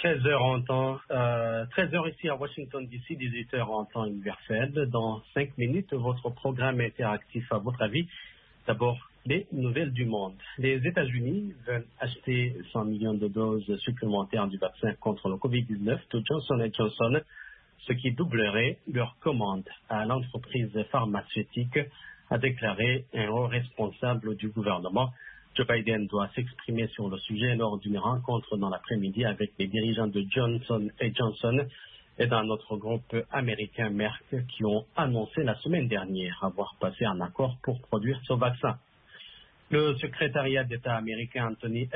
13h en temps, 13h ici à Washington DC, 18h en temps universel. Dans 5 minutes, votre programme interactif à votre avis. D'abord, les nouvelles du monde. Les États-Unis veulent acheter 100 millions de doses supplémentaires du vaccin contre le COVID-19 de Johnson & Johnson, ce qui doublerait leur commande à l'entreprise pharmaceutique, a déclaré un haut responsable du gouvernement. Joe Biden doit s'exprimer sur le sujet lors d'une rencontre dans l'après-midi avec les dirigeants de Johnson & Johnson et d'un autre groupe américain Merck qui ont annoncé la semaine dernière avoir passé un accord pour produire ce vaccin. Le secrétaire d'État américain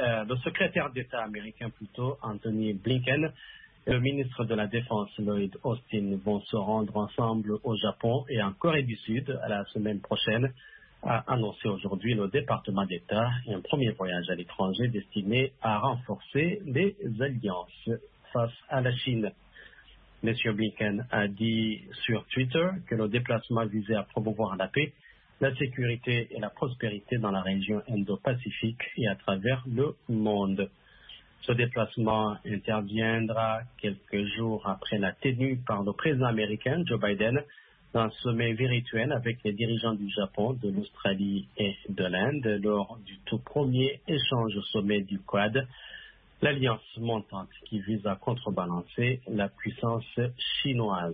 Anthony Blinken et le ministre de la Défense Lloyd Austin vont se rendre ensemble au Japon et en Corée du Sud la semaine prochaine, a annoncé aujourd'hui le département d'État et un premier voyage à l'étranger destiné à renforcer les alliances face à la Chine. M. Blinken a dit sur Twitter que le déplacement visait à promouvoir la paix, la sécurité et la prospérité dans la région Indo-Pacifique et à travers le monde. Ce déplacement interviendra quelques jours après la tenue par le président américain Joe Biden d'un sommet virtuel avec les dirigeants du Japon, de l'Australie et de l'Inde lors du tout premier échange au sommet du Quad, l'alliance montante qui vise à contrebalancer la puissance chinoise.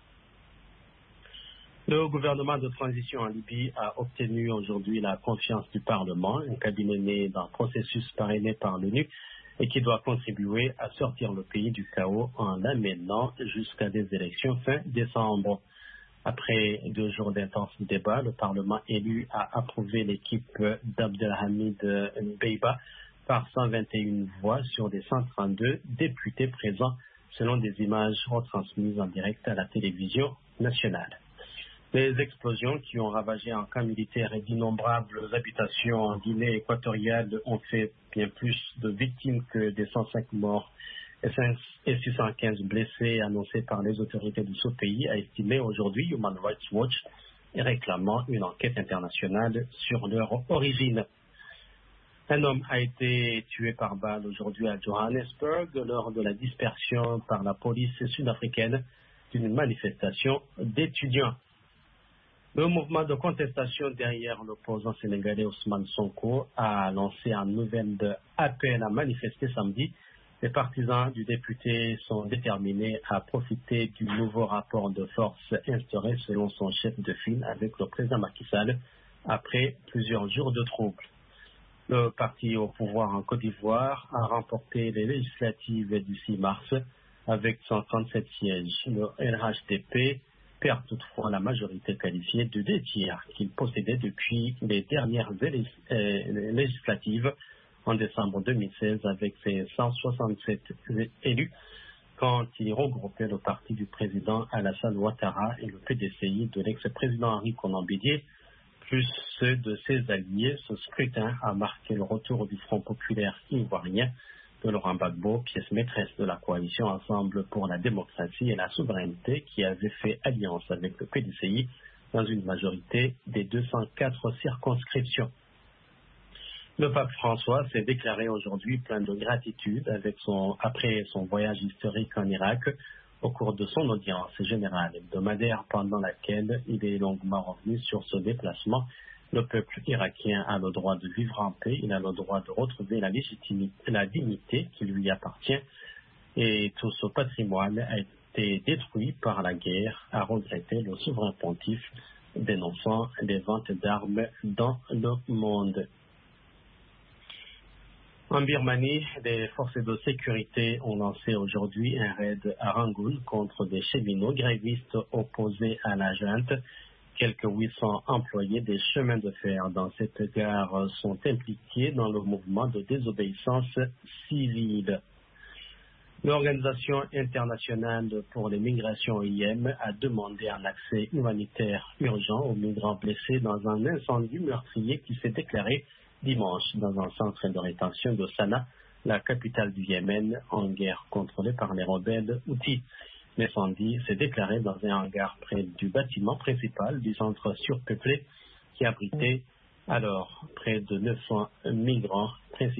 Le gouvernement de transition en Libye a obtenu aujourd'hui la confiance du Parlement, un cabinet né d'un processus parrainé par l'ONU et qui doit contribuer à sortir le pays du chaos en l'amenant jusqu'à des élections fin décembre. Après 2 jours d'intenses débats, le Parlement élu a approuvé l'équipe d'Abdelhamid Beiba par 121 voix sur des 132 députés présents, selon des images retransmises en direct à la télévision nationale. Les explosions qui ont ravagé un camp militaire et d'innombrables habitations en Guinée équatoriale ont fait bien plus de victimes que des 105 morts et 615 blessés annoncés par les autorités de ce pays, a estimé aujourd'hui Human Rights Watch, et réclamant une enquête internationale sur leur origine. Un homme a été tué par balle aujourd'hui à Johannesburg lors de la dispersion par la police sud-africaine d'une manifestation d'étudiants. Le mouvement de contestation derrière l'opposant sénégalais Ousmane Sonko a lancé un nouvel appel à manifester samedi. Les partisans du député sont déterminés à profiter du nouveau rapport de force instauré selon son chef de file avec le président Macky Sall après plusieurs jours de troubles. Le parti au pouvoir en Côte d'Ivoire a remporté les législatives du 6 mars avec 137 sièges. Le LHDP perd toutefois la majorité qualifiée de 2 tiers qu'il possédait depuis les dernières législatives en décembre 2016 avec ses 167 élus quand il regroupait le parti du président Alassane Ouattara et le PDCI de l'ex-président Henri Konan Bédié, plus ceux de ses alliés. Ce scrutin a marqué le retour du Front populaire ivoirien de Laurent Gbagbo, pièce maîtresse de la coalition Ensemble pour la démocratie et la souveraineté qui avait fait alliance avec le PDCI dans une majorité des 204 circonscriptions. Le pape François s'est déclaré aujourd'hui plein de gratitude après son voyage historique en Irak au cours de son audience générale hebdomadaire pendant laquelle il est longuement revenu sur ce déplacement. Le peuple irakien a le droit de vivre en paix, il a le droit de retrouver la dignité qui lui appartient et tout ce patrimoine a été détruit par la guerre, a regretté le souverain pontife, dénonçant les ventes d'armes dans le monde. En Birmanie, les forces de sécurité ont lancé aujourd'hui un raid à Rangoon contre des cheminots grévistes opposés à la junte. Quelques 800 employés des chemins de fer dans cette gare sont impliqués dans le mouvement de désobéissance civile. L'Organisation internationale pour les migrations OIM a demandé un accès humanitaire urgent aux migrants blessés dans un incendie meurtrier qui s'est déclaré dimanche dans un centre de rétention de Sanaa, la capitale du Yémen, en guerre contrôlée par les rebelles Houthis. L'incendie s'est déclaré dans un hangar près du bâtiment principal du centre surpeuplé qui abritait alors près de 900 migrants, principalement